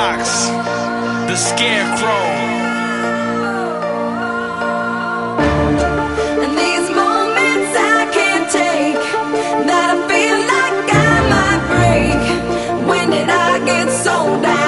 Fox, the Scarecrow. And these moments I can't take, that I feel like I might break. When did I get so down?